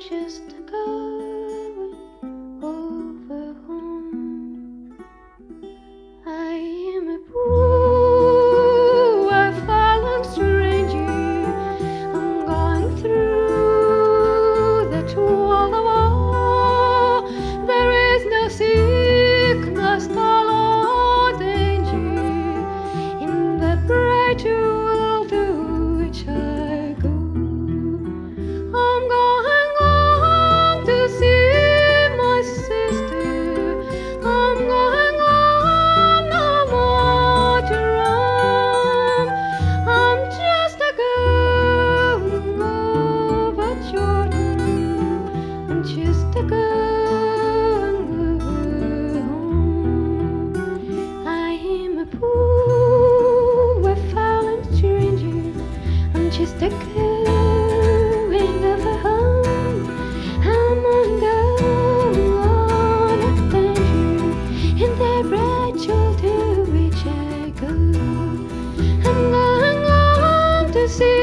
just going over home. I am a poor, a fallen stranger. I'm going through that wall of war. There is no sickness, toil, or danger in the bright world to which I go. I'm going home to see my sister. I'm going home, no more to roam. I'm just a going over Jordan. I'm just a going over home. I am a poor, a fallen stranger. I'm just a going over home. I'm on a danger in the bright world to which I go. I'm going home to see